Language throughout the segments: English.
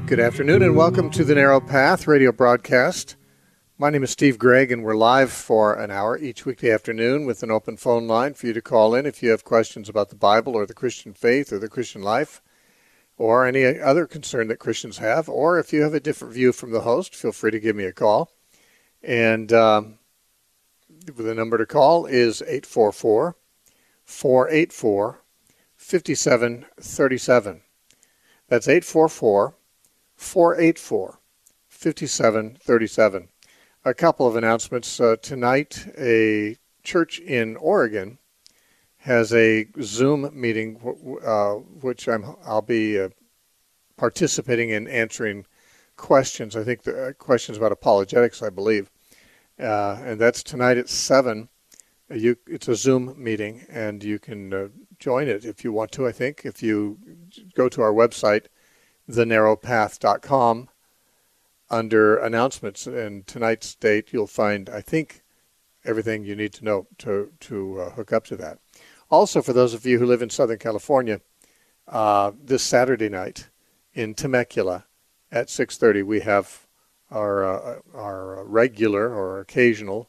Good afternoon and welcome to the Narrow Path radio broadcast. My name is Steve Gregg and we're live for an hour each weekday afternoon with an open phone line for you to call in if you have questions about the Bible or the Christian faith or the Christian life or any other concern that Christians have, or if you have a different view from the host, feel free to give me a call. And the number to call is 844-484-5737. That's 844-484-5737. A couple of announcements. Tonight, a church in Oregon has a Zoom meeting, which I'll be participating in answering questions. I think the questions about apologetics, I believe. And that's tonight at 7. It's a Zoom meeting, and you can join it if you want to, I think. If you go to our website, thenarrowpath.com, under announcements, and tonight's date, you'll find, I think, everything you need to know to hook up to that. Also, for those of you who live in Southern California, this Saturday night in Temecula at 6:30, we have our regular or occasional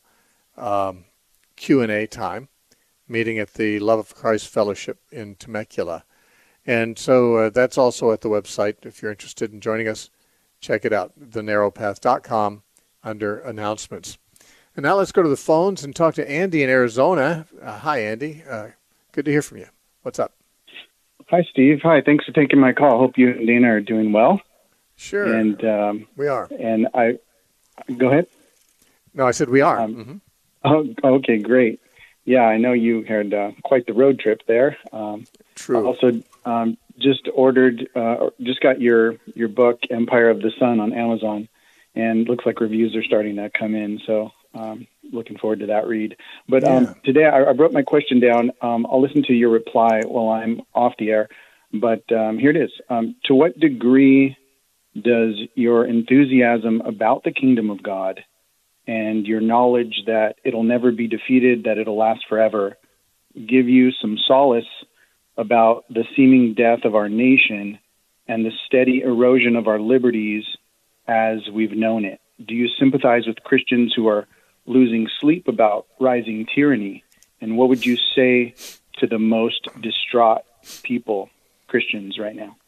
Q&A time, meeting at the Love of Christ Fellowship in Temecula. And so that's also at the website. If you're interested in joining us, check it out, thenarrowpath.com, under announcements. And now let's go to the phones and talk to Andy in Arizona. Hi, Andy. Good to hear from you. What's up? Hi, Steve. Hi. Thanks for taking my call. Hope you and Dana are doing well. Sure. And we are. And go ahead. No, I said we are. Oh, okay, great. Yeah, I know you had quite the road trip there. True. Also, just got your book, Empire of the Sun, on Amazon, and looks like reviews are starting to come in. So looking forward to that read. But today I wrote my question down. I'll listen to your reply while I'm off the air. But here it is. To what degree does your enthusiasm about the kingdom of God and your knowledge that it'll never be defeated, that it'll last forever, give you some solace about the seeming death of our nation and the steady erosion of our liberties as we've known it? Do you sympathize with Christians who are losing sleep about rising tyranny? And what would you say to the most distraught people, Christians, right now?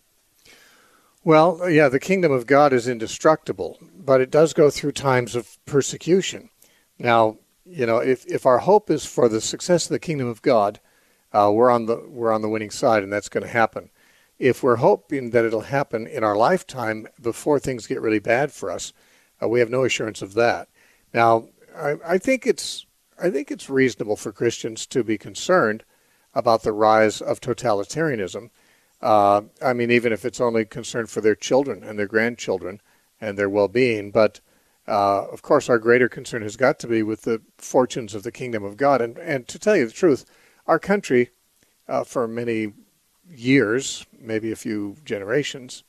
Well, yeah, the kingdom of God is indestructible, but it does go through times of persecution. Now, you know, if our hope is for the success of the kingdom of God, we're on the winning side, and that's going to happen. If we're hoping that it'll happen in our lifetime before things get really bad for us, we have no assurance of that. Now, I think it's reasonable for Christians to be concerned about the rise of totalitarianism. I mean, even if it's only concern for their children and their grandchildren and their well-being. But, of course, our greater concern has got to be with the fortunes of the kingdom of God. And to tell you the truth, our country, for many years, maybe a few generations,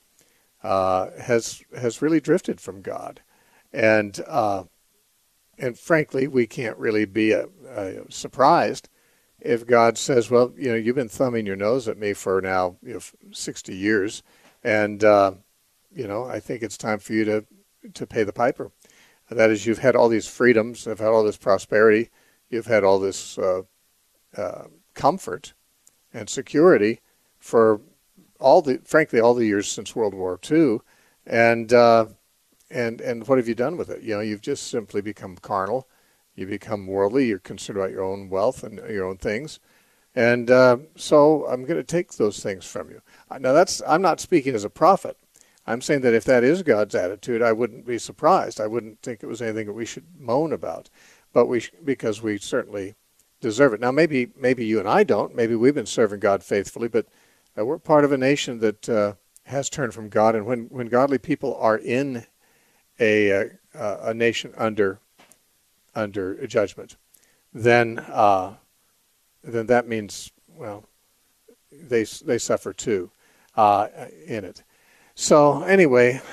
has really drifted from God. And frankly, we can't really be surprised if God says, well, you know, you've been thumbing your nose at me for now 60 years, and, you know, I think it's time for you to pay the piper. That is, you've had all these freedoms, you've had all this prosperity, you've had all this comfort and security for frankly, all the years since World War II, and what have you done with it? You know, you've just simply become carnal. You become worldly. You're concerned about your own wealth and your own things. And so I'm going to take those things from you. Now, I'm not speaking as a prophet. I'm saying that if that is God's attitude, I wouldn't be surprised. I wouldn't think it was anything that we should moan about, but because we certainly deserve it. Now, maybe you and I don't. Maybe we've been serving God faithfully, but we're part of a nation that has turned from God. And when godly people are in a nation under judgment, then that means, well, they suffer too in it. So anyway,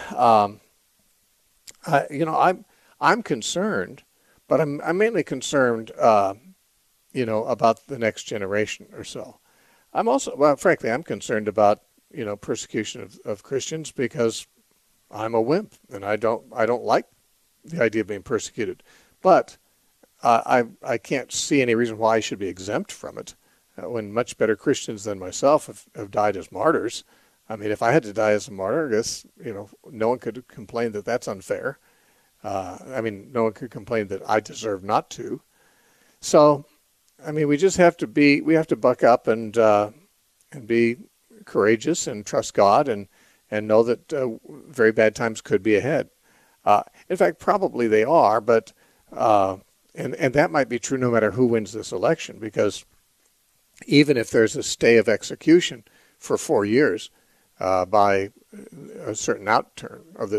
I'm concerned, but I'm mainly concerned, about the next generation or so. I'm also, frankly, I'm concerned about persecution of Christians because I'm a wimp, and I don't like the idea of being persecuted. But I can't see any reason why I should be exempt from it when much better Christians than myself have died as martyrs. I mean, if I had to die as a martyr, I guess, no one could complain that that's unfair. I mean, no one could complain that I deserve not to. So, I mean, we have to buck up and be courageous and trust God and know that very bad times could be ahead. In fact, probably they are, but and that might be true no matter who wins this election, because even if there's a stay of execution for 4 years by a certain outturn of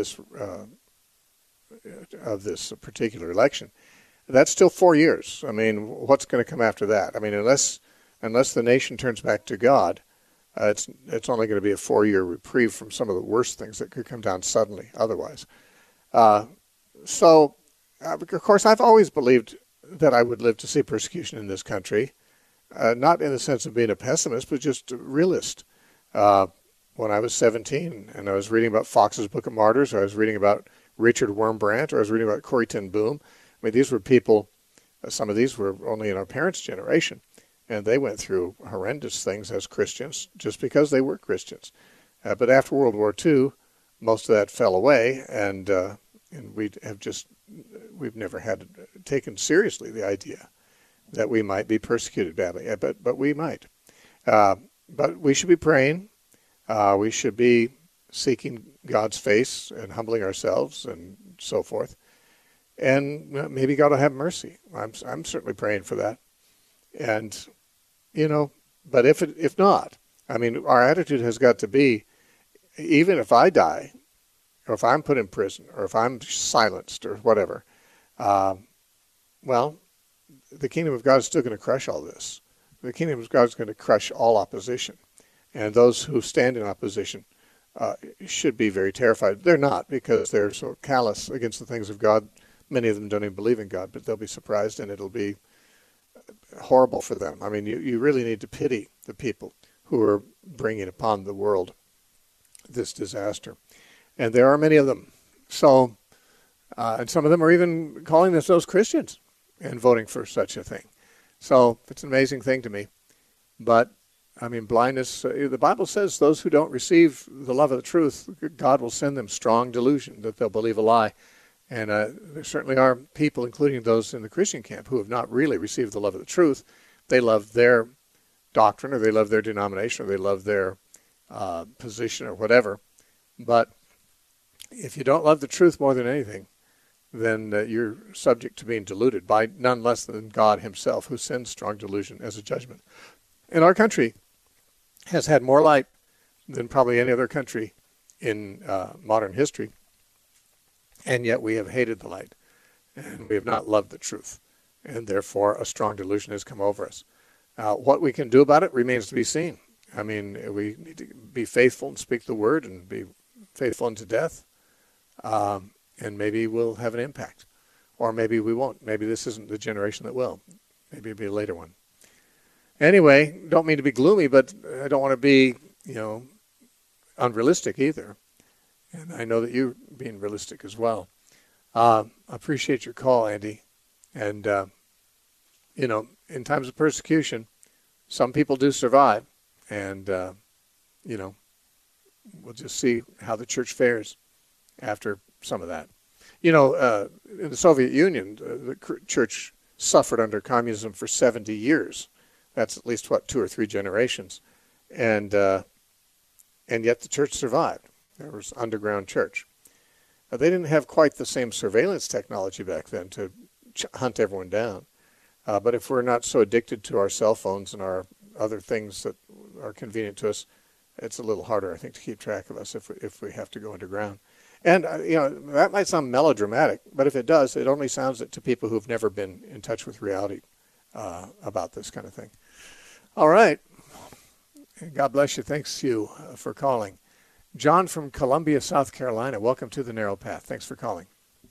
this particular election, that's still 4 years. I mean, what's going to come after that? I mean, unless the nation turns back to God, it's only going to be a 4-year reprieve from some of the worst things that could come down suddenly otherwise. So, of course, I've always believed that I would live to see persecution in this country, not in the sense of being a pessimist, but just a realist. When I was 17 and I was reading about Fox's Book of Martyrs, or I was reading about Richard Wurmbrand, or I was reading about Corrie ten Boom. I mean, these were people, some of these were only in our parents' generation, and they went through horrendous things as Christians just because they were Christians. But after World War II, most of that fell away, and we've never had taken seriously the idea that we might be persecuted badly, but we might. But we should be praying. We should be seeking God's face and humbling ourselves and so forth. And maybe God will have mercy. I'm certainly praying for that. And, but if not, I mean, our attitude has got to be, even if I die, or if I'm put in prison, or if I'm silenced, or whatever, well, the kingdom of God is still going to crush all this. The kingdom of God is going to crush all opposition. And those who stand in opposition should be very terrified. They're not, because they're so callous against the things of God. Many of them don't even believe in God, but they'll be surprised, and it'll be horrible for them. I mean, you really need to pity the people who are bringing upon the world this disaster. And there are many of them. So, and some of them are even calling themselves Christians and voting for such a thing. So it's an amazing thing to me. But, I mean, blindness, the Bible says those who don't receive the love of the truth, God will send them strong delusion that they'll believe a lie. And there certainly are people, including those in the Christian camp, who have not really received the love of the truth. They love their doctrine, or they love their denomination, or they love their position, or whatever. But if you don't love the truth more than anything, then you're subject to being deluded by none less than God himself, who sends strong delusion as a judgment. And our country has had more light than probably any other country in modern history. And yet we have hated the light, and we have not loved the truth. And therefore, a strong delusion has come over us. What we can do about it remains to be seen. I mean, we need to be faithful and speak the word and be faithful unto death. And maybe we'll have an impact. Or maybe we won't. Maybe this isn't the generation that will. Maybe it'll be a later one. Anyway, don't mean to be gloomy, but I don't want to be, unrealistic either. And I know that you're being realistic as well. I appreciate your call, Andy. And, in times of persecution, some people do survive. And, we'll just see how the church fares after some of that. In the Soviet Union, the church suffered under communism for 70 years. That's at least, 2 or 3 generations. And yet the church survived. There was underground church. Now, they didn't have quite the same surveillance technology back then to hunt everyone down. But if we're not so addicted to our cell phones and our other things that are convenient to us, it's a little harder, I think, to keep track of us if we have to go underground. And, that might sound melodramatic, but if it does, it only sounds it to people who've never been in touch with reality about this kind of thing. All right. God bless you. Thanks you for calling. John from Columbia, South Carolina. Welcome to the Narrow Path. Thanks for calling.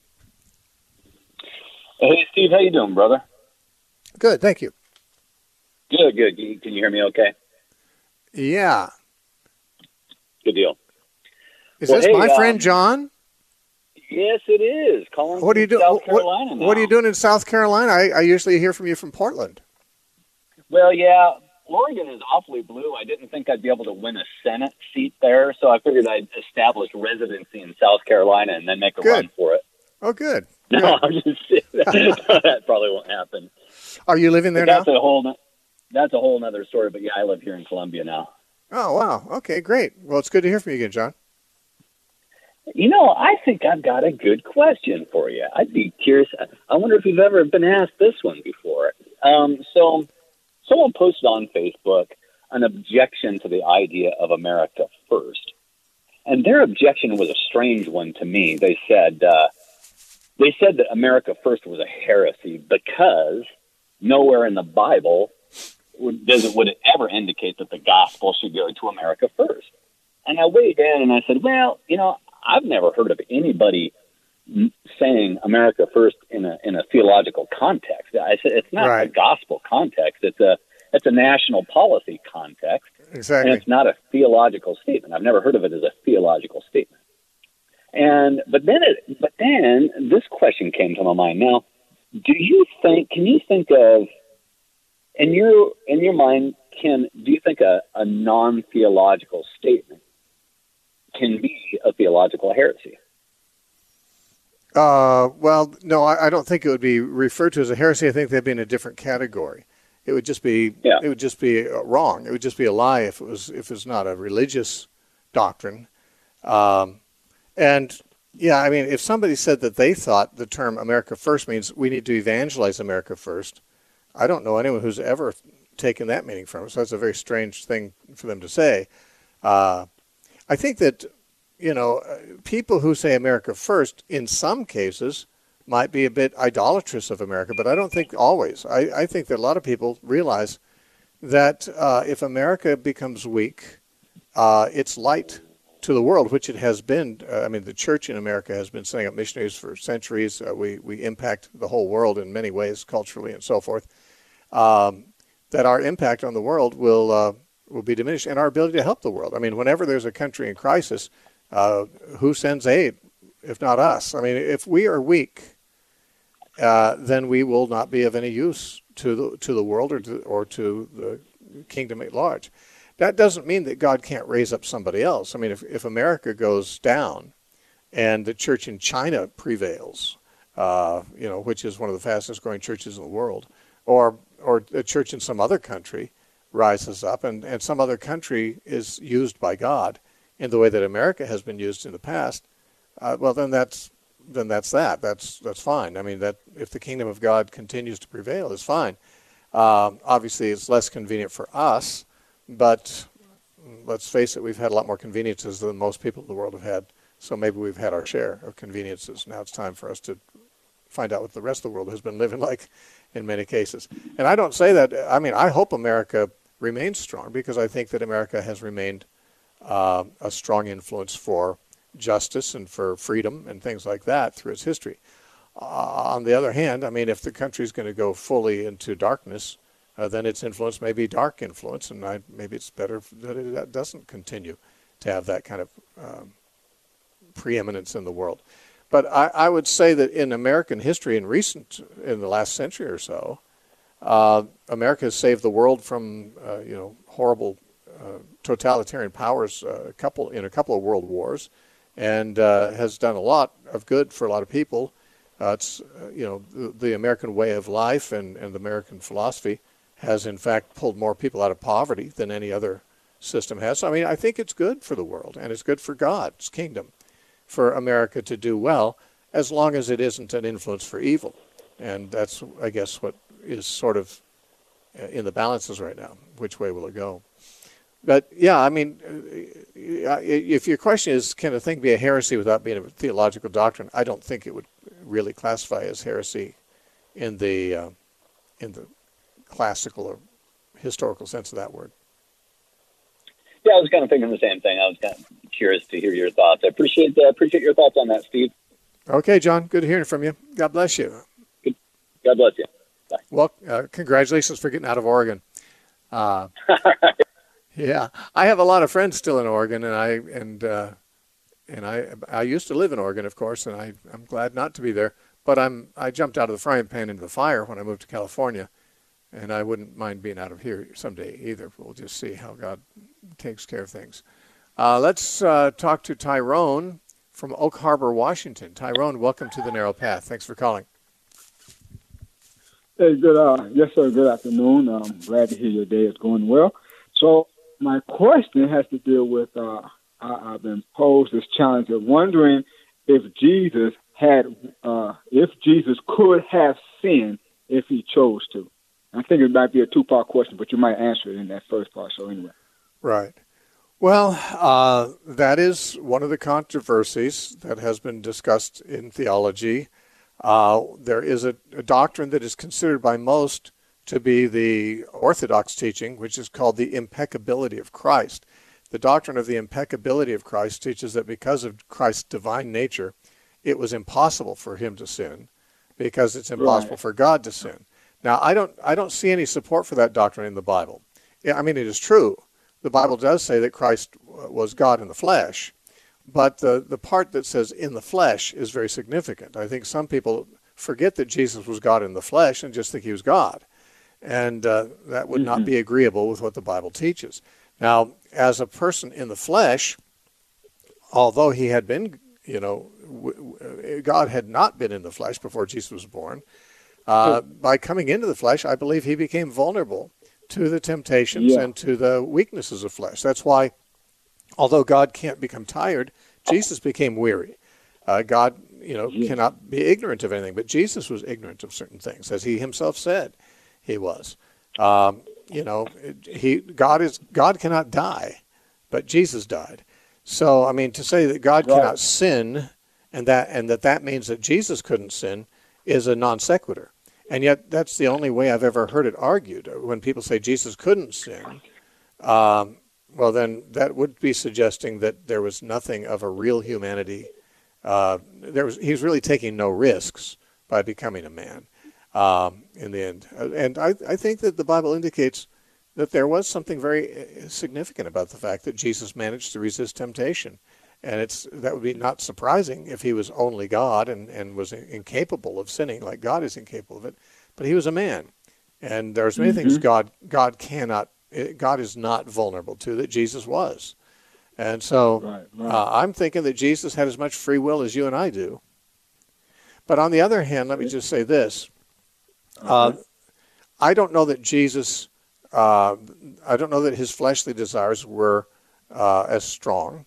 Hey, Steve. How you doing, brother? Good. Thank you. Good. Can you hear me okay? Yeah. Good deal. Is this my friend John? Yes, it is. Calling What are you from doing? South Carolina now. What are you doing in South Carolina? I usually hear from you from Portland. Well, yeah, Oregon is awfully blue. I didn't think I'd be able to win a Senate seat there, so I figured I'd establish residency in South Carolina and then make a run for it. Oh, good. No, I'm just that probably won't happen. Are you living there now? That's a whole other story, but yeah, I live here in Columbia now. Oh, wow. Okay, great. Well, it's good to hear from you again, John. I think I've got a good question for you. I'd be curious. I wonder if you've ever been asked this one before. So someone posted on Facebook an objection to the idea of America first. And their objection was a strange one to me. They said that America first was a heresy because nowhere in the Bible would it ever indicate that the gospel should go to America first. And I weighed in and I said, well, I've never heard of anybody saying America first in a theological context. I said it's not a gospel context. It's a national policy context. Exactly. And it's not a theological statement. I've never heard of it as a theological statement. But then this question came to my mind. Now, can you think of in your mind, do you think a non-theological statement can be a theological heresy? Well, no, I don't think it would be referred to as a heresy. I think they'd be in a different category. It would just be wrong. It would just be a lie if it was not a religious doctrine. And yeah, I mean, if somebody said that they thought the term America First means we need to evangelize America first, I don't know anyone who's ever taken that meaning from it. So that's a very strange thing for them to say. I think that, people who say America first, in some cases, might be a bit idolatrous of America, but I don't think always. I think that a lot of people realize that if America becomes weak, it's light to the world, which it has been. The church in America has been sending up missionaries for centuries. We impact the whole world in many ways, culturally and so forth. That our impact on the world will be diminished, and our ability to help the world. I mean, whenever there's a country in crisis, who sends aid if not us? I mean, if we are weak, then we will not be of any use to the world or to the kingdom at large. That doesn't mean that God can't raise up somebody else. I mean, if America goes down and the church in China prevails, which is one of the fastest growing churches in the world, or a church in some other country rises up and some other country is used by God in the way that America has been used in the past, well, then that's that. That's fine. I mean, that if the kingdom of God continues to prevail, is fine. Obviously, it's less convenient for us, but let's face it, we've had a lot more conveniences than most people in the world have had. So maybe we've had our share of conveniences. Now it's time for us to find out what the rest of the world has been living like in many cases. And I don't say that. I mean, I hope America remains strong because I think that America has remained a strong influence for justice and for freedom and things like that through its history. On the other hand, I mean, if the country is going to go fully into darkness, then its influence may be dark influence, and maybe it's better that it doesn't continue to have that kind of preeminence in the world. But I would say that in American history, in the last century or so, America has saved the world from horrible totalitarian powers in a couple of world wars, and has done a lot of good for a lot of people. It's the American way of life and the American philosophy has in fact pulled more people out of poverty than any other system has. So, I mean, I think it's good for the world, and it's good for God's kingdom for America to do well, as long as it isn't an influence for evil. And that's, I guess, what is sort of in the balances right now. Which way will it go? But yeah, I mean, if your question is, can a thing be a heresy without being a theological doctrine? I don't think it would really classify as heresy in the classical or historical sense of that word. Yeah, I was kind of thinking the same thing. I was kind of curious to hear your thoughts. I appreciate your thoughts on that, Steve. Okay, John. Good hearing from you. God bless you. Good. God bless you. Bye. Well, congratulations for getting out of Oregon. Yeah, I have a lot of friends still in Oregon, and and I used to live in Oregon, of course, and I'm glad not to be there. But I jumped out of the frying pan into the fire when I moved to California, and I wouldn't mind being out of here someday either. We'll just see how God takes care of things. Let's talk to Tyrone from Oak Harbor, Washington. Tyrone, welcome to the Narrow Path. Thanks for calling. Hey, yes, sir. Good afternoon. I'm glad to hear your day is going well. So my question has to deal with I've been posed this challenge of wondering if Jesus could have sinned if he chose to. I think it might be a two-part question, but you might answer it in that first part. So anyway. Right. Well, that is one of the controversies that has been discussed in theology. There is a doctrine that is considered by most to be the Orthodox teaching, which is called the impeccability of Christ. The doctrine of the impeccability of Christ teaches that because of Christ's divine nature, it was impossible for him to sin, because it's impossible for God to sin. Now, I don't see any support for that doctrine in the Bible. I mean, it is true. The Bible does say that Christ was God in the flesh, but the part that says in the flesh is very significant. I think some people forget that Jesus was God in the flesh and just think he was God. And that would not be agreeable with what the Bible teaches. Now, as a person in the flesh, although he had been, God had not been in the flesh before Jesus was born, by coming into the flesh, I believe he became vulnerable to the temptations and to the weaknesses of flesh. That's why, although God can't become tired, Jesus became weary. God, cannot be ignorant of anything, but Jesus was ignorant of certain things, as he himself said he was. God cannot die, but Jesus died. So, I mean, to say that God cannot sin, and that means that Jesus couldn't sin, is a non sequitur. And yet, that's the only way I've ever heard it argued. When people say Jesus couldn't sin, well, then that would be suggesting that there was nothing of a real humanity. He's really taking no risks by becoming a man in the end. And I think that the Bible indicates that there was something very significant about the fact that Jesus managed to resist temptation. And that would be not surprising if he was only God and was incapable of sinning, like God is incapable of it. But he was a man. And there's many things God is not vulnerable to that Jesus was. And so I'm thinking that Jesus had as much free will as you and I do. But on the other hand, let me just say this. I don't know that I don't know that his fleshly desires were as strong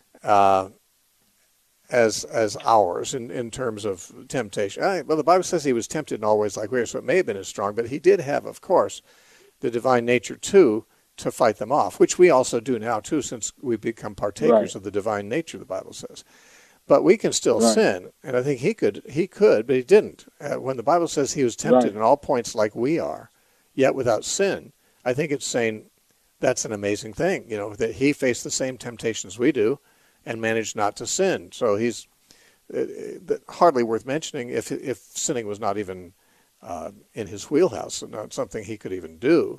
as ours in terms of temptation. Well, the Bible says he was tempted in all ways like we are, so it may have been as strong, but he did have, of course, the divine nature too to fight them off, which we also do now too, since we become partakers of the divine nature, the Bible says. But we can still sin, and I think he could, but he didn't. When the Bible says he was tempted in all points like we are, yet without sin, I think it's saying that's an amazing thing, that he faced the same temptations we do and managed not to sin. So he's hardly worth mentioning if sinning was not even in his wheelhouse and not something he could even do.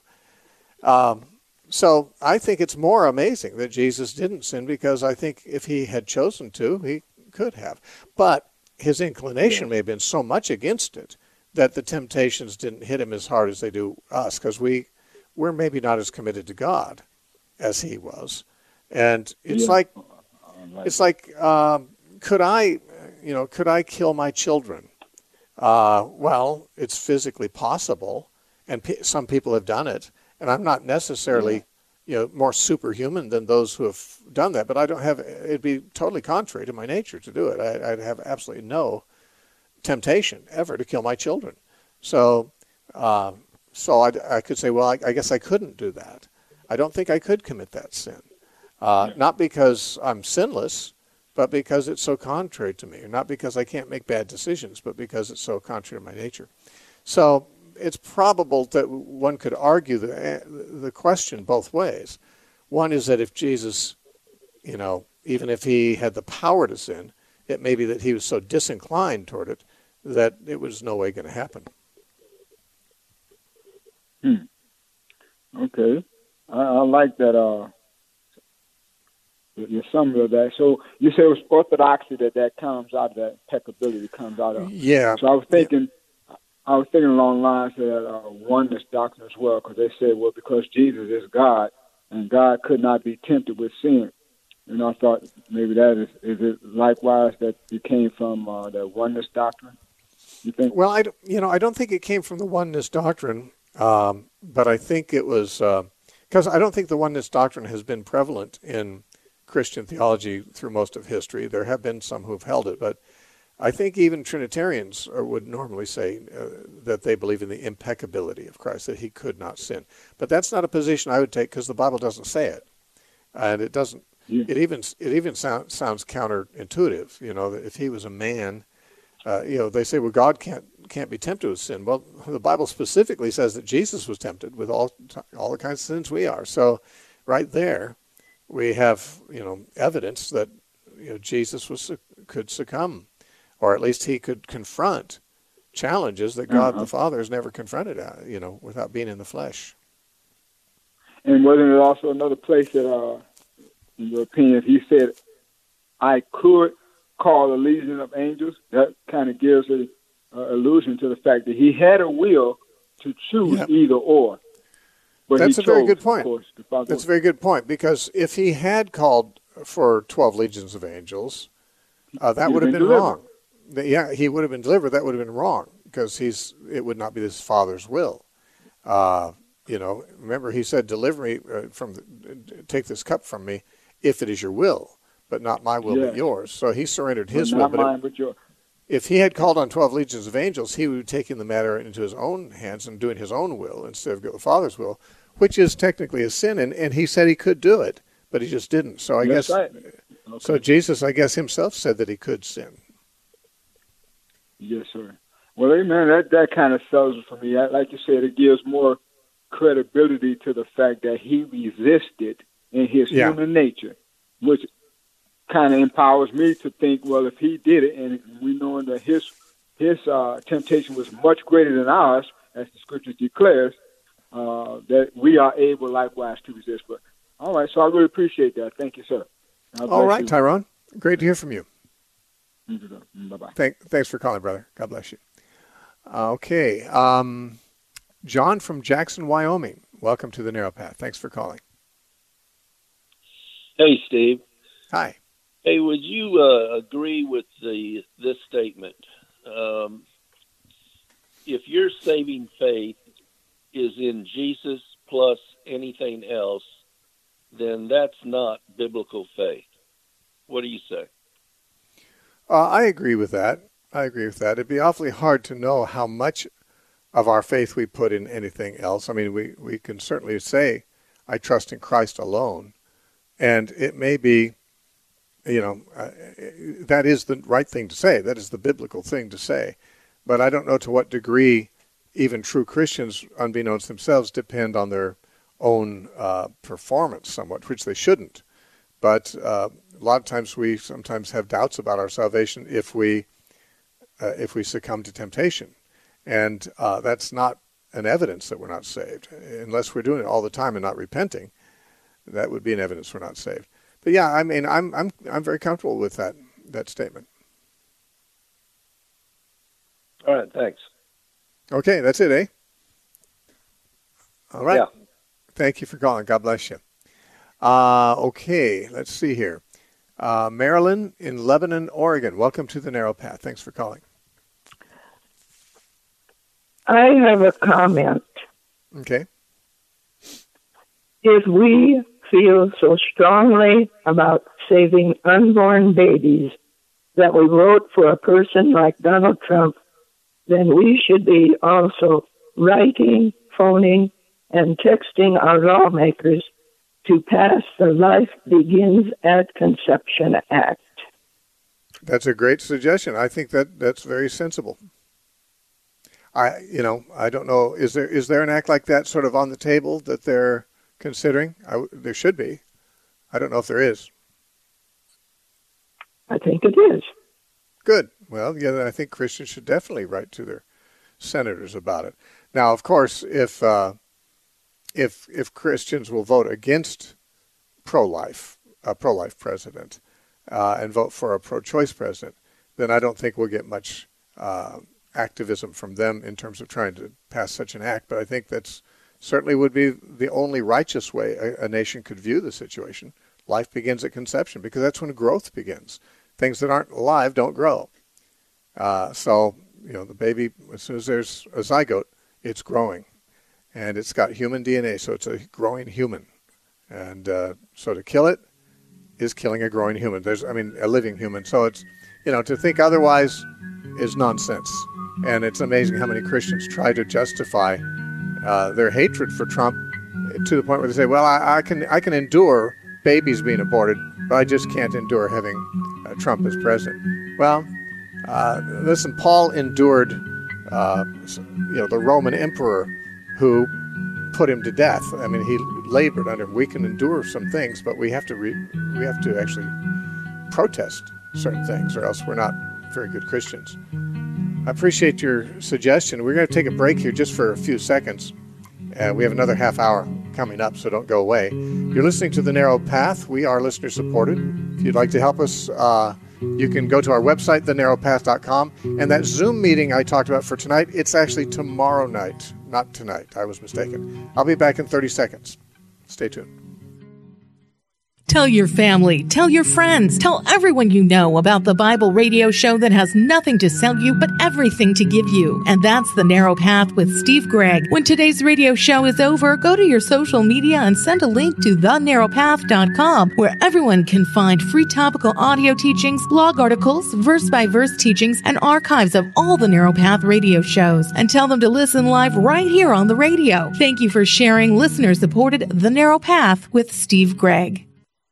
So I think it's more amazing that Jesus didn't sin, because I think if he had chosen to, he could have. But his inclination may have been so much against it that the temptations didn't hit him as hard as they do us, because we're maybe not as committed to God as he was. And it's like could I kill my children? Well, it's physically possible, and some people have done it. And I'm not necessarily, more superhuman than those who have done that. But it'd be totally contrary to my nature to do it. I'd have absolutely no temptation ever to kill my children. So I could say, well, I guess I couldn't do that. I don't think I could commit that sin. Not because I'm sinless, but because it's so contrary to me. Not because I can't make bad decisions, but because it's so contrary to my nature. So it's probable that one could argue the question both ways. One is that if Jesus, even if he had the power to sin, it may be that he was so disinclined toward it that it was no way going to happen. Okay. I like that. the summary of that. So you say it was orthodoxy that comes out of that, impeccability comes out of. Yeah. So I was thinking along the lines of that oneness doctrine as well, because they said, well, because Jesus is God, and God could not be tempted with sin. And I thought maybe that is it likewise that it came from the oneness doctrine? You think? Well, I don't think it came from the oneness doctrine, but I think it was because I don't think the oneness doctrine has been prevalent in Christian theology through most of history. There have been some who've held it, but I think even Trinitarians would normally say that they believe in the impeccability of Christ, that he could not sin. But that's not a position I would take because the Bible doesn't say it, and it doesn't. Yeah. It even sounds counterintuitive. That if he was a man, they say, well, God can't be tempted with sin. Well, the Bible specifically says that Jesus was tempted with all the kinds of sins we are. So, right there, we have evidence that Jesus could succumb, or at least he could confront challenges that God the Father has never confronted, without being in the flesh. And wasn't it also another place that, in your opinion, he said, I could call a legion of angels? That kind of gives an allusion to the fact that he had a will to choose either or. But that's a very good point. Course, that's a very good point, because if he had called for 12 legions of angels, that would have been wrong. Yeah, he would have been delivered. That would have been wrong, because it would not be his Father's will. Remember he said, deliver me take this cup from me, if it is your will, but not my will, but yours. So he surrendered his will. But yours. If he had called on 12 legions of angels, he would be taking the matter into his own hands and doing his own will instead of the Father's will, which is technically a sin. And he said he could do it, but he just didn't. So I guess, right. Okay. So Jesus, I guess, himself said that he could sin. Yes, sir. Well, amen. That kind of sells it for me. Like you said, it gives more credibility to the fact that he resisted in his human nature, which kind of empowers me to think, well, if he did it, and we know that his temptation was much greater than ours, as the scripture declares, that we are able likewise to resist. But all right, so I really appreciate that. Thank you, sir. All right, Tyrone. Great to hear from you. Bye-bye. Thanks for calling, brother. God bless you. Okay. John from Jackson, Wyoming. Welcome to the Narrow Path. Thanks for calling. Hey, Steve. Hi. Hey, would you agree with this statement? If your saving faith is in Jesus plus anything else, then that's not biblical faith. What do you say? I agree with that. It'd be awfully hard to know how much of our faith we put in anything else. I mean, we can certainly say, I trust in Christ alone. And it may be, that is the right thing to say. That is the biblical thing to say. But I don't know to what degree even true Christians, unbeknownst themselves, depend on their own performance somewhat, which they shouldn't. But a lot of times we sometimes have doubts about our salvation if we succumb to temptation. And that's not an evidence that we're not saved. Unless we're doing it all the time and not repenting, that would be an evidence we're not saved. But yeah, I mean, I'm very comfortable with that statement. All right, thanks. Okay, that's it, eh? All right. Yeah. Thank you for calling. God bless you. Okay, let's see here. Marilyn in Lebanon, Oregon. Welcome to the Narrow Path. Thanks for calling. I have a comment. Okay. If we feel so strongly about saving unborn babies that we vote for a person like Donald Trump, then we should be also writing, phoning, and texting our lawmakers to pass the Life Begins at Conception Act. That's a great suggestion. I think that's very sensible. I don't know. Is there an act like that sort of on the table that they're considering? There should be. I don't know if there is. I think it is. Good. Well, yeah, I think Christians should definitely write to their senators about it. Now, of course, if Christians will vote against pro-life, a pro-life president and vote for a pro-choice president, then I don't think we'll get much activism from them in terms of trying to pass such an act. But I think that's certainly would be the only righteous way a nation could view the situation. Life begins at conception because that's when growth begins. Things that aren't alive don't grow. So, the baby, as soon as there's a zygote, it's growing. And it's got human DNA, so it's a growing human. And so to kill it is killing a growing human. A living human. So it's, to think otherwise is nonsense. And it's amazing how many Christians try to justify their hatred for Trump to the point where they say, well, I can endure babies being aborted, but I just can't endure having Trump as president. Well, listen, Paul endured, the Roman emperor who put him to death. I mean, he labored under him. We can endure some things, but we have to actually protest certain things, or else we're not very good Christians. I appreciate your suggestion. We're going to take a break here just for a few seconds. We have another half hour coming up, so don't go away. You're listening to The Narrow Path. We are listener supported. If you'd like to help us, you can go to our website, thenarrowpath.com. And that Zoom meeting I talked about for tonight, it's actually tomorrow night, not tonight. I was mistaken. I'll be back in 30 seconds. Stay tuned. Tell your family, tell your friends, tell everyone you know about the Bible radio show that has nothing to sell you but everything to give you. And that's The Narrow Path with Steve Gregg. When today's radio show is over, go to your social media and send a link to thenarrowpath.com, where everyone can find free topical audio teachings, blog articles, verse-by-verse teachings, and archives of all the Narrow Path radio shows. And tell them to listen live right here on the radio. Thank you for sharing listener-supported The Narrow Path with Steve Gregg.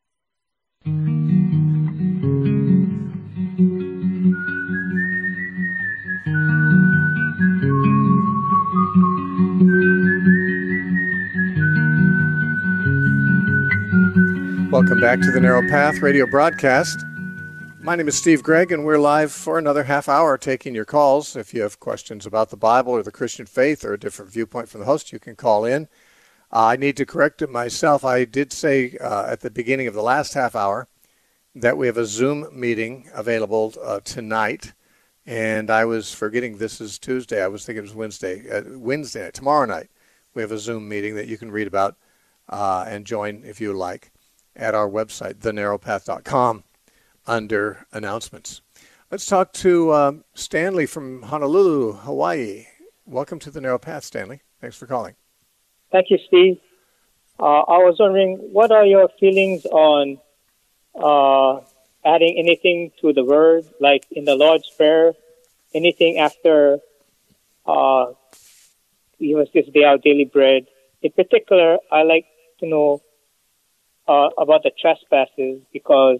Welcome back to the Narrow Path radio broadcast. My name is Steve Gregg, and we're live for another half hour taking your calls. If you have questions about the Bible or the Christian faith or a different viewpoint from the host, you can call in. I need to correct it myself. I did say at the beginning of the last half hour that we have a Zoom meeting available tonight, and I was forgetting this is Tuesday. I was thinking it was Wednesday. Wednesday night, tomorrow night, we have a Zoom meeting that you can read about and join if you like at our website, thenarrowpath.com, under announcements. Let's talk to Stanley from Honolulu, Hawaii. Welcome to the Narrow Path, Stanley. Thanks for calling. Thank you, Steve. I was wondering, what are your feelings on adding anything to the word, like in the Lord's Prayer, anything after give us this day our daily bread? In particular, I like to know about the trespasses, because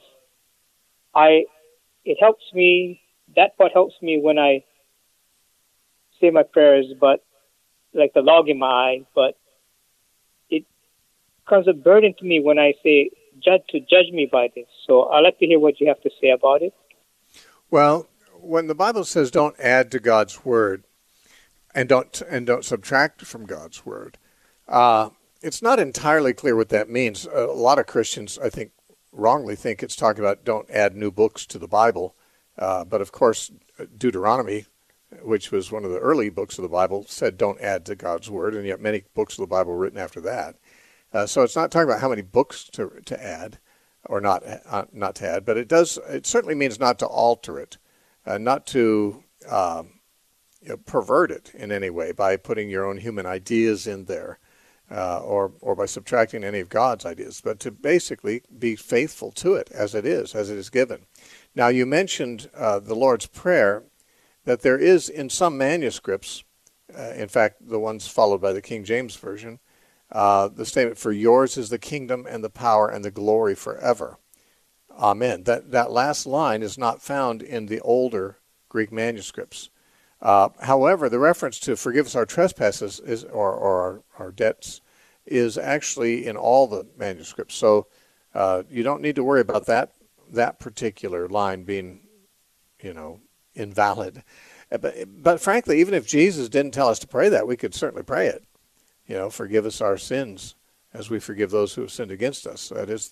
it helps me, that part helps me when I say my prayers, but like the log in my eye, but it becomes a burden to me when I say, judge me by this. So I'd like to hear what you have to say about it. Well, when the Bible says don't add to God's word and don't subtract from God's word, it's not entirely clear what that means. A lot of Christians, I think, wrongly think it's talking about don't add new books to the Bible. But of course, Deuteronomy, which was one of the early books of the Bible, said don't add to God's word, and yet many books of the Bible were written after that. So it's not talking about how many books to add or not to add, but it certainly means not to alter it, not to pervert it in any way by putting your own human ideas in there, or by subtracting any of God's ideas, but to basically be faithful to it as it is given. Now, you mentioned the Lord's Prayer, that there is in some manuscripts, in fact, the ones followed by the King James Version, the statement, "For yours is the kingdom and the power and the glory forever. Amen." That last line is not found in the older Greek manuscripts. However, the reference to "forgive us our trespasses" or our debts is actually in all the manuscripts. So you don't need to worry about that particular line being, invalid. But frankly, even if Jesus didn't tell us to pray that, we could certainly pray it. Forgive us our sins as we forgive those who have sinned against us. That is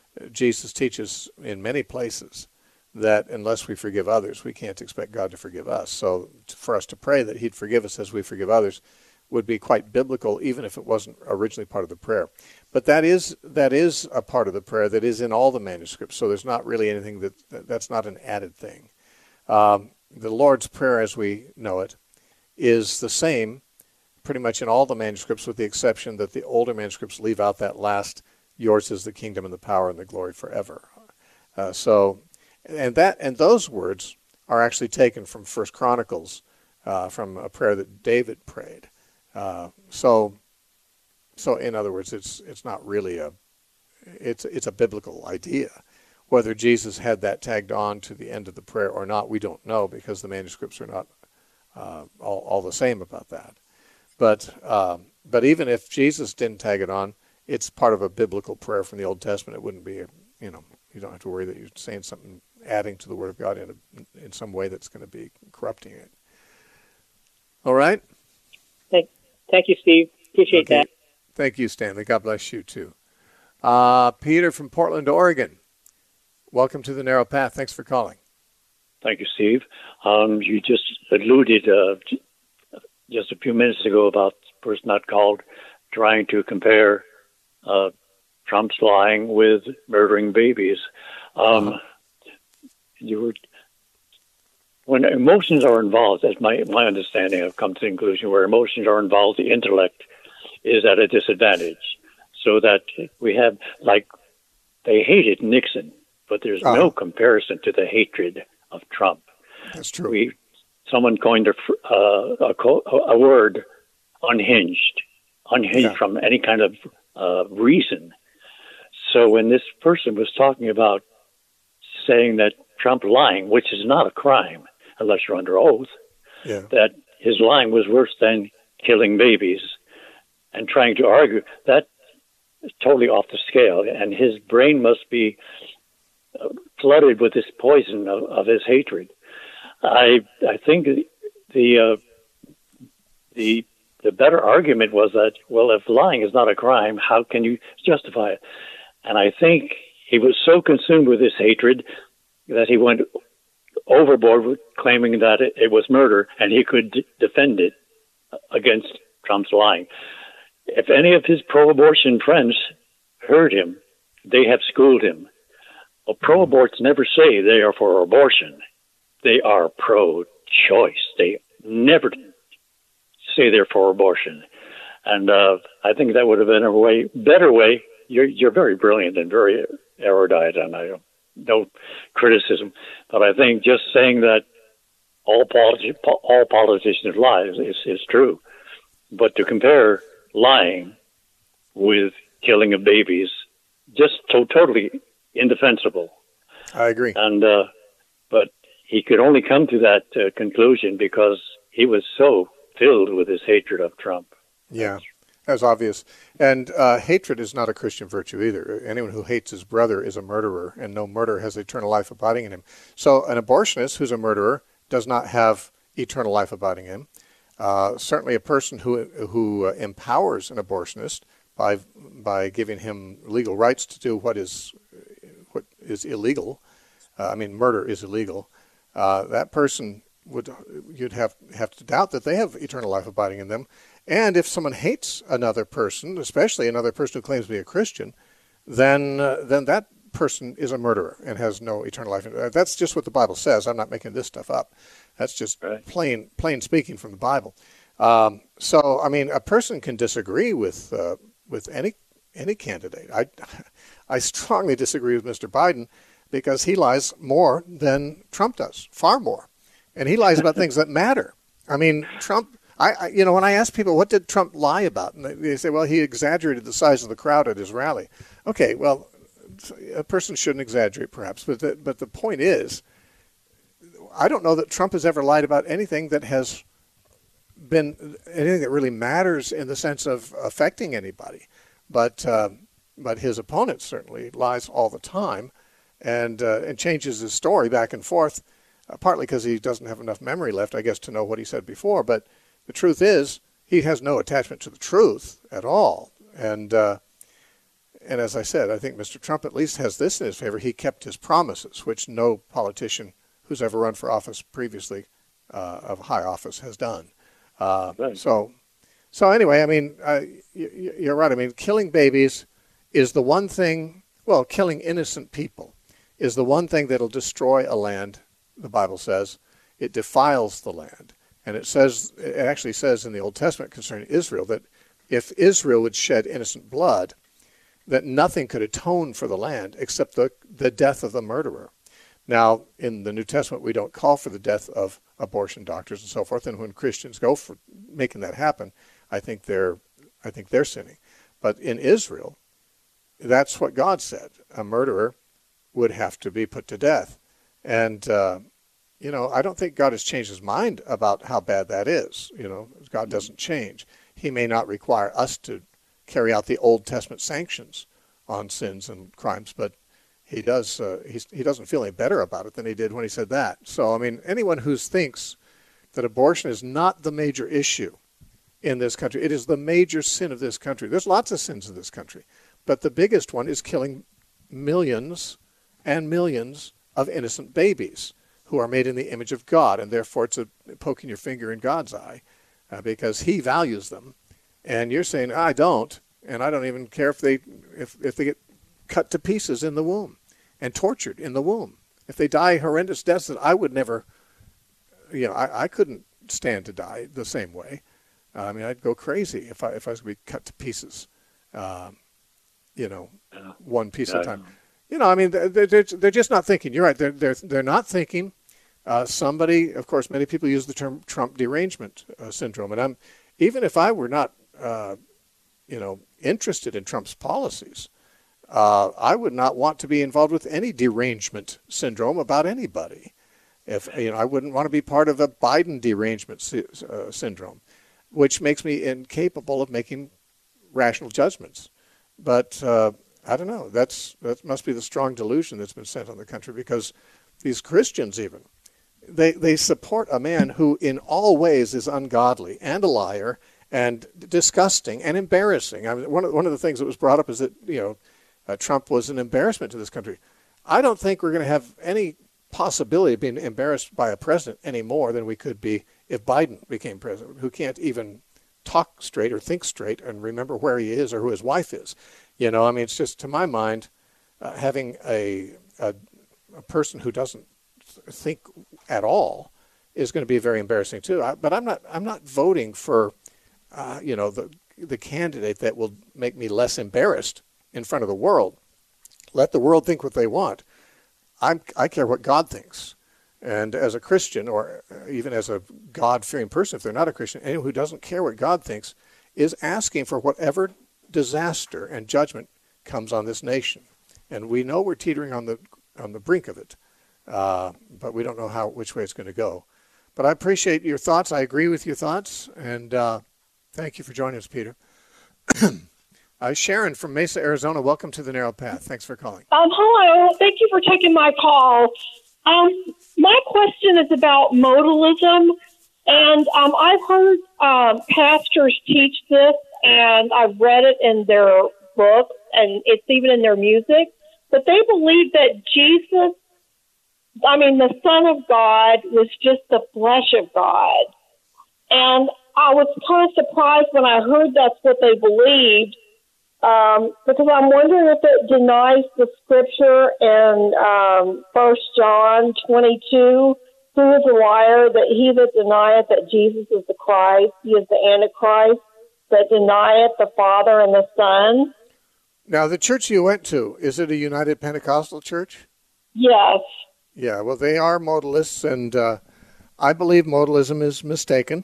Jesus teaches in many places that unless we forgive others, we can't expect God to forgive us. So for us to pray that he'd forgive us as we forgive others would be quite biblical, even if it wasn't originally part of the prayer. But that is a part of the prayer that is in all the manuscripts, so there's not really anything that's not an added thing. The Lord's Prayer as we know it is the same pretty much in all the manuscripts, with the exception that the older manuscripts leave out that last, yours is the kingdom and the power and the glory forever. And those words are actually taken from 1 Chronicles, from a prayer that David prayed. So in other words, it's not really it's a biblical idea. Whether Jesus had that tagged on to the end of the prayer or not, we don't know, because the manuscripts are not all the same about that. But even if Jesus didn't tag it on, it's part of a biblical prayer from the Old Testament. It wouldn't be you don't have to worry that you're saying something, adding to the Word of God in some way that's going to be corrupting it. All right? Thank you, Steve. Appreciate that. Thank you, Stanley. God bless you, too. Peter from Portland, Oregon. Welcome to the Narrow Path. Thanks for calling. Thank you, Steve. You just alluded just a few minutes ago about the person not called trying to compare Trump's lying with murdering babies. When emotions are involved, as my understanding, I've come to the conclusion, where emotions are involved, the intellect is at a disadvantage. So that we have, like, they hated Nixon, but there's no comparison to the hatred of Trump. That's true. Someone coined a word, unhinged from any kind of reason. So when this person was talking about saying that Trump lying, which is not a crime unless you're under oath, that his lying was worse than killing babies, and trying to argue, that is totally off the scale. And his brain must be flooded with this poison of his hatred. I think the better argument was that, well, if lying is not a crime, how can you justify it? And I think he was so consumed with his hatred that he went overboard with claiming that it was murder, and he could defend it against Trump's lying. If any of his pro-abortion friends heard him, they have schooled him. Well, pro-aborts never say they are for abortion. They are pro-choice. They never say they're for abortion. And I think that would have been a better way. You're very brilliant and very erudite, and I don't no criticism, but I think just saying that all politicians lie is true. But to compare lying with killing of babies, just totally indefensible. I agree. And but he could only come to that conclusion because he was so filled with his hatred of Trump. Yeah. That's obvious. And hatred is not a Christian virtue either. Anyone who hates his brother is a murderer, and no murderer has eternal life abiding in him. So an abortionist who's a murderer does not have eternal life abiding in him. Certainly a person who empowers an abortionist by giving him legal rights to do what is illegal, murder is illegal, that person you'd have to doubt that they have eternal life abiding in them. And if someone hates another person, especially another person who claims to be a Christian, then that person is a murderer and has no eternal life. That's just what the Bible says. I'm not making this stuff up. That's just plain speaking from the Bible. So a person can disagree with any candidate. I strongly disagree with Mr. Biden because he lies more than Trump does, far more, and he lies about things that matter. Trump. When I ask people, what did Trump lie about? And they say, well, he exaggerated the size of the crowd at his rally. Okay, well, a person shouldn't exaggerate, perhaps. But the point is, I don't know that Trump has ever lied about anything that has been anything that really matters in the sense of affecting anybody. But his opponent certainly lies all the time and changes his story back and forth, partly because he doesn't have enough memory left, I guess, to know what he said before. But the truth is, he has no attachment to the truth at all. And And as I said, I think Mr. Trump at least has this in his favor. He kept his promises, which no politician who's ever run for office previously of high office has done. Right. So anyway, I mean, you're right. I mean, killing babies is the one thing, well, killing innocent people is the one thing that'll destroy a land, the Bible says. It defiles the land. And it actually says in the Old Testament concerning Israel that if Israel would shed innocent blood, that nothing could atone for the land except the death of the murderer. Now, in the New Testament, we don't call for the death of abortion doctors and so forth. And when Christians go for making that happen, I think they're sinning. But in Israel, that's what God said. A murderer would have to be put to death. And, I don't think God has changed his mind about how bad that is. God doesn't change. He may not require us to carry out the Old Testament sanctions on sins and crimes, but he does. He doesn't feel any better about it than he did when he said that. So, I mean, anyone who thinks that abortion is not the major issue in this country, it is the major sin of this country. There's lots of sins in this country, but the biggest one is killing millions and millions of innocent babies who are made in the image of God, and therefore it's poking your finger in God's eye because he values them. And you're saying, I don't, and I don't even care if they get cut to pieces in the womb and tortured in the womb. If they die horrendous deaths that I would never, I couldn't stand to die the same way. I mean, I'd go crazy if I was going to be cut to pieces, one piece at a time. I mean, they're just not thinking. You're right. They're not thinking. Somebody, of course, many people use the term Trump derangement syndrome, and even if I were not, interested in Trump's policies, I would not want to be involved with any derangement syndrome about anybody. I wouldn't want to be part of a Biden derangement syndrome, which makes me incapable of making rational judgments. But I don't know. That must be the strong delusion that's been sent on the country, because these Christians even, they support a man who in all ways is ungodly and a liar and disgusting and embarrassing. I mean, one of the things that was brought up is that Trump was an embarrassment to this country. I don't think we're going to have any possibility of being embarrassed by a president any more than we could be if Biden became president, who can't even talk straight or think straight and remember where he is or who his wife is. I mean, it's just, to my mind, having a person who doesn't think at all is going to be very embarrassing too. But I'm not voting for the candidate that will make me less embarrassed in front of the world. Let the world think what they want. I care what God thinks. And as a Christian, or even as a God-fearing person, if they're not a Christian, anyone who doesn't care what God thinks is asking for whatever disaster and judgment comes on this nation. And we know we're teetering on the brink of it, but we don't know which way it's going to go. But I appreciate your thoughts. I agree with your thoughts, and thank you for joining us, Peter. Sharon from Mesa, Arizona, welcome to The Narrow Path. Thanks for calling. Hello. Thank you for taking my call. My question is about modalism, and I've heard pastors teach this, and I've read it in their books, and it's even in their music, but they believe that Jesus, the Son of God, was just the flesh of God. And I was kind of surprised when I heard that's what they believed, because I'm wondering if it denies the scripture in 1 John 22, who is a liar, that he that denieth that Jesus is the Christ, he is the Antichrist, that denieth the Father and the Son. Now, the church you went to, is it a United Pentecostal church? Yes. Yeah, well, they are modalists, and I believe modalism is mistaken.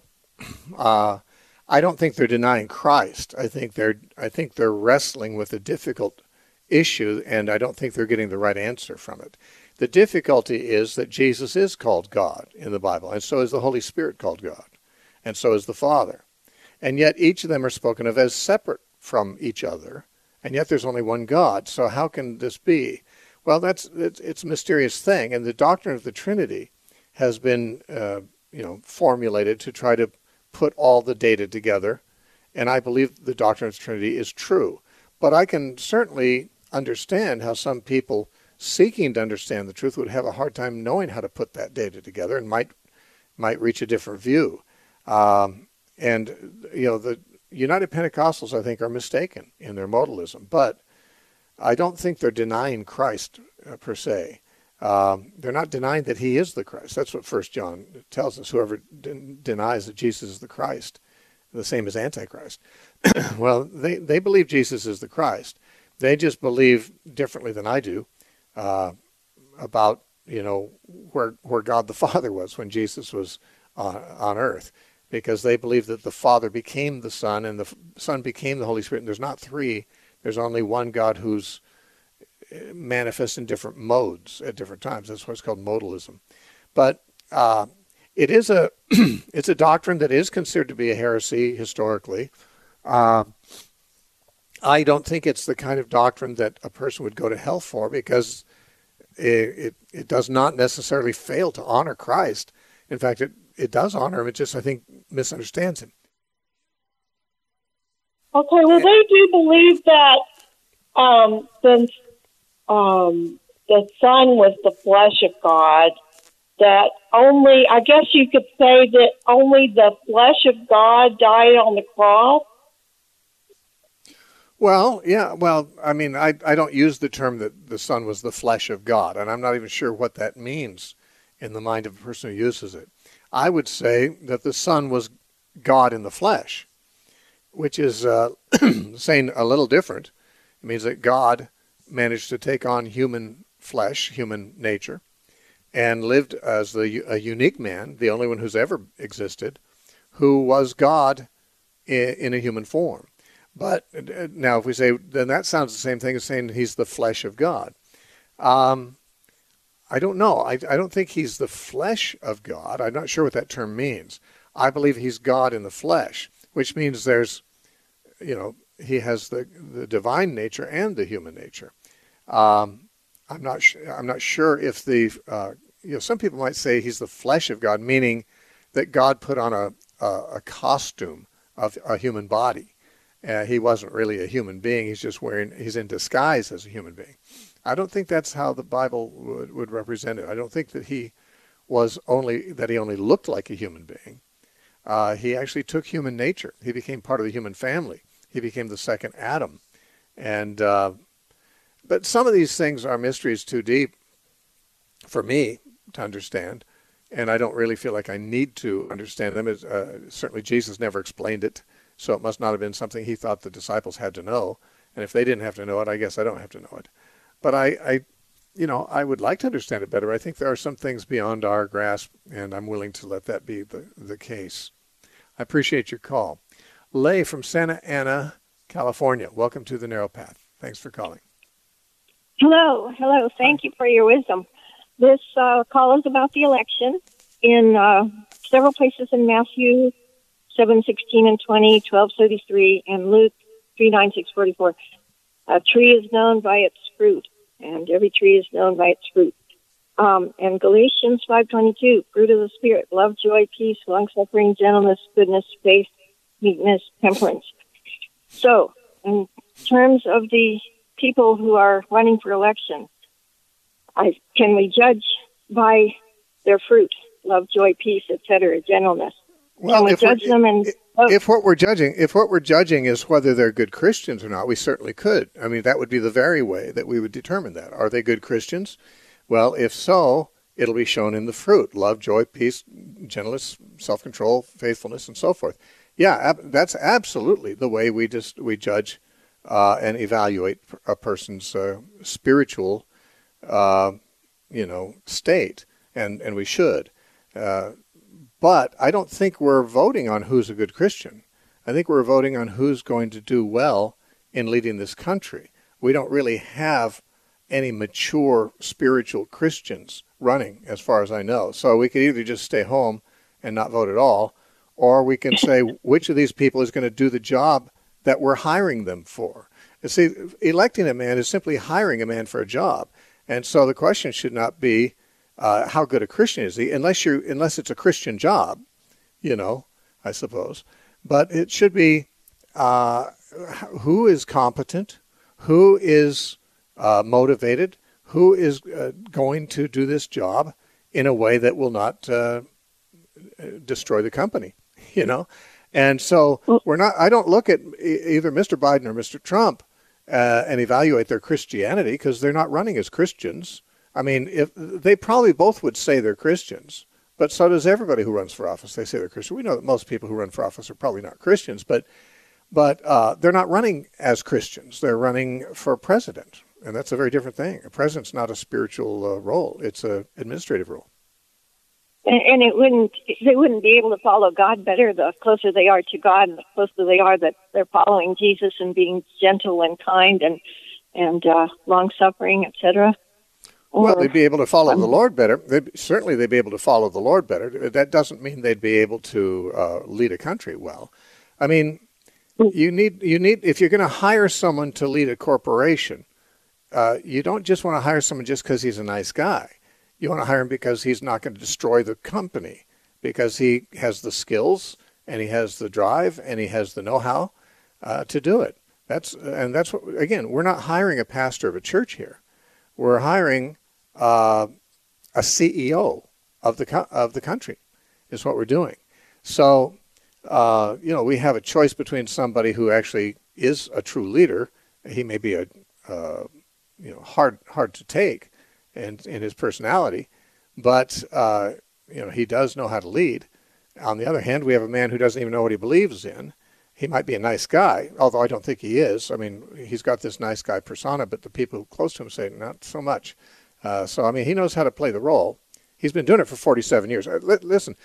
I don't think they're denying Christ. I think they're wrestling with a difficult issue, and I don't think they're getting the right answer from it. The difficulty is that Jesus is called God in the Bible, and so is the Holy Spirit called God, and so is the Father. And yet each of them are spoken of as separate from each other, and yet there's only one God. So how can this be? Well, it's a mysterious thing, and the doctrine of the Trinity has been formulated to try to put all the data together, and I believe the doctrine of the Trinity is true. But I can certainly understand how some people seeking to understand the truth would have a hard time knowing how to put that data together and might reach a different view. And, the United Pentecostals, I think, are mistaken in their modalism. But I don't think they're denying Christ per se. They're not denying that he is the Christ. That's what 1 John tells us. Whoever denies that Jesus is the Christ, the same as Antichrist. Well, they believe Jesus is the Christ. They just believe differently than I do about, where God the Father was when Jesus was on earth, because they believe that the Father became the Son and the Son became the Holy Spirit. And there's not three. There's only one God who's manifest in different modes at different times. That's what's called modalism. But it is it's a doctrine that is considered to be a heresy historically. I don't think it's the kind of doctrine that a person would go to hell for, because it does not necessarily fail to honor Christ. In fact, it does honor him. It just, I think, misunderstands him. Okay, well, they do believe that the Son was the flesh of God, that only, I guess you could say that only the flesh of God died on the cross. Well, yeah, I mean, I don't use the term that the Son was the flesh of God, and I'm not even sure what that means in the mind of a person who uses it. I would say that the Son was God in the flesh, which is saying a little different. It means that God managed to take on human flesh, human nature, and lived as a unique man, the only one who's ever existed, who was God in a human form. But now if we say, then that sounds the same thing as saying he's the flesh of God. I don't know. I don't think he's the flesh of God. I'm not sure what that term means. I believe he's God in the flesh, which means there's, he has the divine nature and the human nature. I'm not sure if some people might say he's the flesh of God, meaning that God put on a costume of a human body. He wasn't really a human being. He's in disguise as a human being. I don't think that's how the Bible would represent it. I don't think that he only looked like a human being. He actually took human nature. He became part of the human family. He became the second Adam. And but some of these things are mysteries too deep for me to understand, and I don't really feel like I need to understand them. Certainly Jesus never explained it, so it must not have been something he thought the disciples had to know. And if they didn't have to know it, I guess I don't have to know it. But I would like to understand it better. I think there are some things beyond our grasp, and I'm willing to let that be the case. I appreciate your call. Lay from Santa Ana, California. Welcome to the Narrow Path. Thanks for calling. Hello. Thank you for your wisdom. This call is about the election in several places in Matthew 7:16 and 20, 12:33, and Luke 3:9-6:44. A tree is known by its fruit, and every tree is known by its fruit. And Galatians 5:22, fruit of the Spirit, love, joy, peace, long-suffering, gentleness, goodness, faith, meekness, temperance. So, in terms of the people who are running for election, can we judge by their fruit, love, joy, peace, etc., gentleness? Well, if what we're judging is whether they're good Christians or not, we certainly could. I mean, that would be the very way that we would determine that. Are they good Christians? Well, if so, it'll be shown in the fruit: love, joy, peace, gentleness, self-control, faithfulness, and so forth. Yeah, that's absolutely the way we judge and evaluate a person's spiritual, state, and we should. But I don't think we're voting on who's a good Christian. I think we're voting on who's going to do well in leading this country. We don't really have any mature spiritual Christians running, as far as I know. So we could either just stay home and not vote at all, or we can say which of these people is going to do the job that we're hiring them for. You see, electing a man is simply hiring a man for a job. And so the question should not be how good a Christian is he, unless it's a Christian job, I suppose. But it should be who is competent, who is motivated, who is going to do this job in a way that will not destroy the company, And so I don't look at either Mr. Biden or Mr. Trump and evaluate their Christianity, because they're not running as Christians. I mean, if they probably both would say they're Christians, but so does everybody who runs for office. They say they're Christian. We know that most people who run for office are probably not Christians, but they're not running as Christians. They're running for president, and that's a very different thing. A president's not a spiritual role; it's an administrative role. And they wouldn't be able to follow God better the closer they are to God, and the closer they are that they're following Jesus and being gentle and kind and long suffering, etc. Well, they'd be able to follow the Lord better. They'd be able to follow the Lord better. That doesn't mean they'd be able to lead a country well. I mean, you need if you're going to hire someone to lead a corporation, you don't just want to hire someone just because he's a nice guy. You want to hire him because he's not going to destroy the company, because he has the skills and he has the drive and he has the know-how to do it. That's what, again, we're not hiring a pastor of a church here. We're hiring a CEO of the country is what we're doing. So, we have a choice between somebody who actually is a true leader. He may be hard to take in his personality, but he does know how to lead. On the other hand, we have a man who doesn't even know what he believes in. He might be a nice guy, although I don't think he is. I mean, he's got this nice guy persona, but the people close to him say not so much. So, he knows how to play the role. He's been doing it for 47 years. Listen,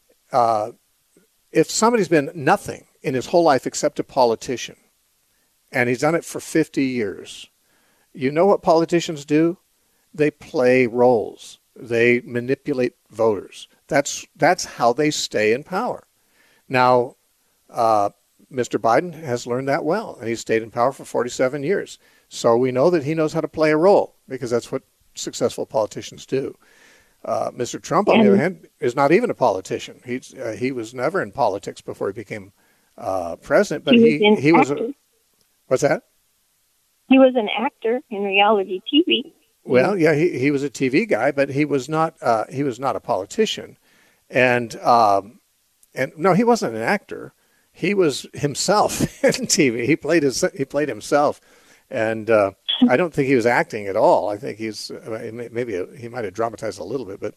if somebody's been nothing in his whole life except a politician, and he's done it for 50 years, you know what politicians do? They play roles. They manipulate voters. That's how they stay in power. Now, Mr. Biden has learned that well, and he's stayed in power for 47 years. So we know that he knows how to play a role, because that's what successful politicians do. Mr. Trump, on the other hand, is not even a politician. He was never in politics before he became president, but he was what's that? He was an actor in reality TV. Well, yeah, he was a TV guy, but he was not a politician, and no, he wasn't an actor. He was himself in TV. He played himself, and I don't think he was acting at all. I think maybe he might have dramatized a little bit, but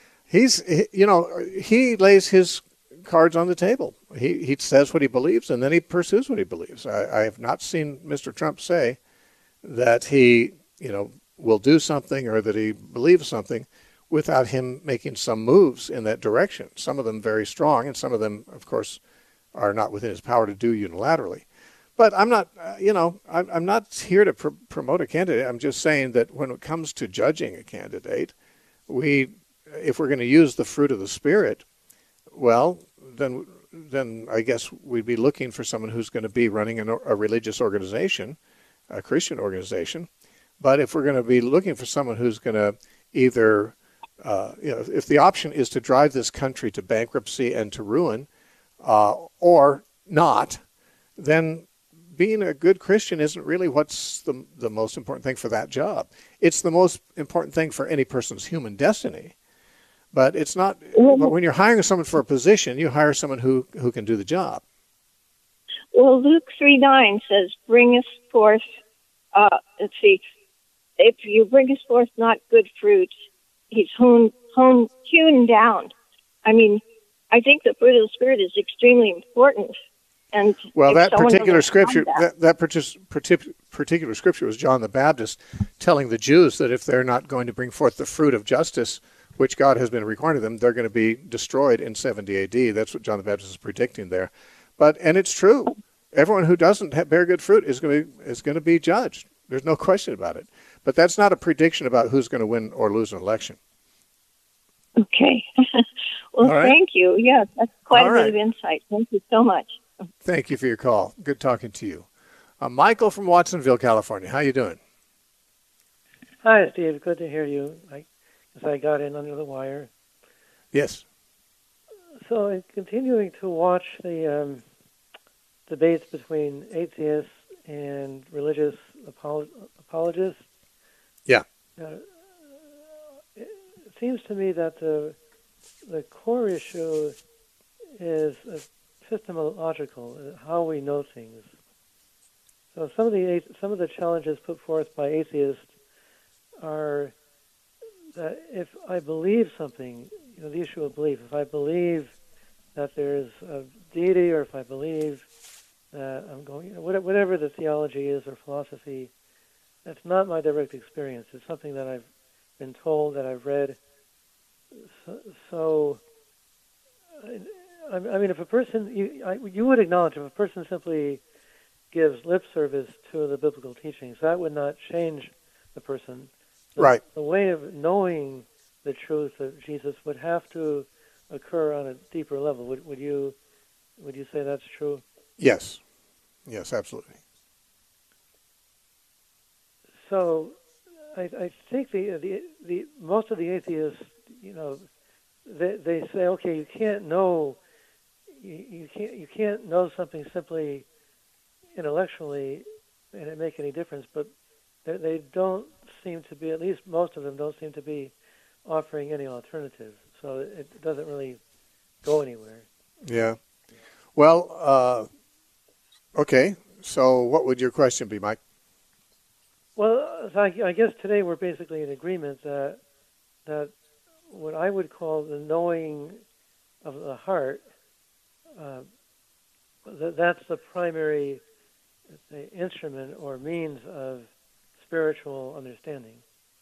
he lays his cards on the table. He says what he believes, and then he pursues what he believes. I have not seen Mr. Trump say that he will do something or that he believes something without him making some moves in that direction. Some of them very strong, and some of them, of course, are not within his power to do unilaterally. But I'm not, I'm not here to promote a candidate. I'm just saying that when it comes to judging a candidate, if we're going to use the fruit of the Spirit, well, then I guess we'd be looking for someone who's going to be running a religious organization, a Christian organization. But if we're going to be looking for someone who's going to either, if the option is to drive this country to bankruptcy and to ruin, or not, then being a good Christian isn't really what's the most important thing for that job. It's the most important thing for any person's human destiny. But it's not. But when you're hiring someone for a position, you hire someone who can do the job. Well, Luke 3:9 says, "Bring us forth." Let's see. If you bring us forth not good fruit, he's hewn down. I think the fruit of the Spirit is extremely important. And well, that particular scripture, that particular scripture was John the Baptist telling the Jews that if they're not going to bring forth the fruit of justice, which God has been requiring of them, they're going to be destroyed in 70 A.D. That's what John the Baptist is predicting there. And it's true. Everyone who doesn't bear good fruit is going to be judged. There's no question about it. But that's not a prediction about who's going to win or lose an election. Okay. Well, right. Thank you. Yes, that's quite a bit of insight. Thank you so much. Thank you for your call. Good talking to you. Michael from Watsonville, California. How you doing? Hi, Steve. Good to hear you. I got in under the wire. Yes. So in continuing to watch the debates between atheists and religious apologists. Yeah. It seems to me that the core issue is epistemological, how we know things. So some of the challenges put forth by atheists are that if I believe something, the issue of belief, if I believe that there's a deity, or if I believe that I'm going, whatever the theology is or philosophy, that's not my direct experience. It's something that I've been told, that I've read. So I mean, if a person, you would acknowledge if a person simply gives lip service to the biblical teachings, that would not change the person. Right. The way of knowing the truth of Jesus would have to occur on a deeper level. Would you say that's true? Yes. Yes, absolutely. So, I think the most of the atheists, they say, okay, you can't know something simply intellectually and it make any difference, but they don't seem to be, at least most of them don't seem to be offering any alternative. So it doesn't really go anywhere. Yeah. Well, okay. So what would your question be, Mike? Well, I guess today we're basically in agreement that what I would call the knowing of the heart, that's the primary instrument or means of spiritual understanding.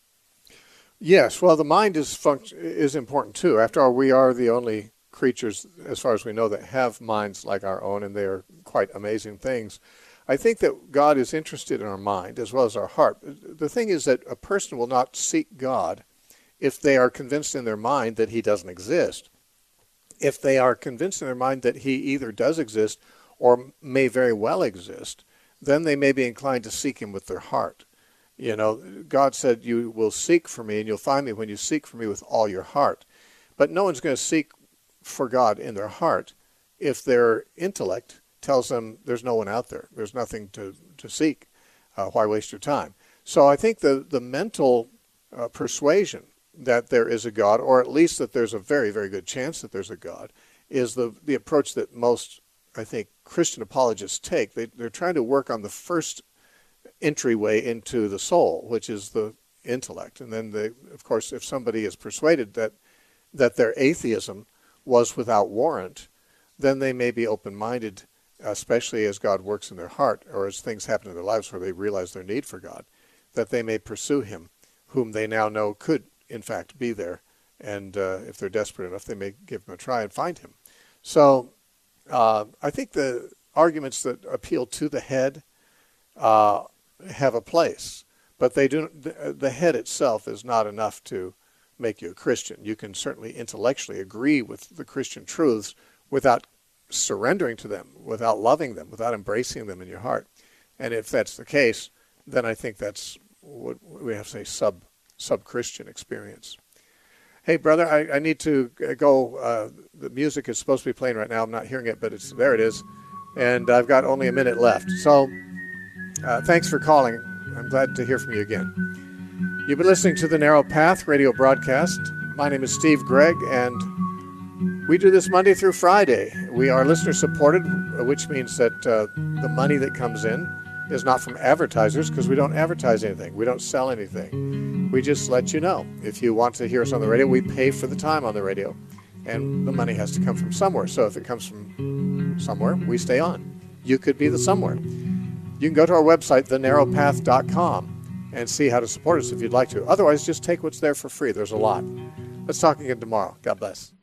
Yes, well, the mind is important too. After all, we are the only creatures, as far as we know, that have minds like our own, and they are quite amazing things. I think that God is interested in our mind as well as our heart. The thing is that a person will not seek God if they are convinced in their mind that he doesn't exist. If they are convinced in their mind that he either does exist or may very well exist, then they may be inclined to seek him with their heart. God said, you will seek for me and you'll find me when you seek for me with all your heart. But no one's going to seek for God in their heart if their intellect tells them there's no one out there. There's nothing to seek. Why waste your time? So I think the mental persuasion that there is a God, or at least that there's a very, very good chance that there's a God, is the approach that most, I think, Christian apologists take. They're trying to work on the first entryway into the soul, which is the intellect. And then, of course, if somebody is persuaded that their atheism was without warrant, then they may be open-minded, especially as God works in their heart, or as things happen in their lives where they realize their need for God, that they may pursue him, whom they now know could, in fact, be there. And if they're desperate enough, they may give him a try and find him. So I think the arguments that appeal to the head have a place, but they do. The head itself is not enough to make you a Christian. You can certainly intellectually agree with the Christian truths without surrendering to them, without loving them, without embracing them in your heart. And if that's the case, then I think that's what we have to say sub-Christian experience. Hey, brother, I need to go. The music is supposed to be playing right now. I'm not hearing it, but there it is. And I've got only a minute left. So thanks for calling. I'm glad to hear from you again. You've been listening to the Narrow Path radio broadcast. My name is Steve Gregg, and we do this Monday through Friday. We are listener-supported, which means that the money that comes in is not from advertisers, because we don't advertise anything. We don't sell anything. We just let you know. If you want to hear us on the radio, we pay for the time on the radio, and the money has to come from somewhere. So if it comes from somewhere, we stay on. You could be the somewhere. You can go to our website, thenarrowpath.com, and see how to support us if you'd like to. Otherwise, just take what's there for free. There's a lot. Let's talk again tomorrow. God bless.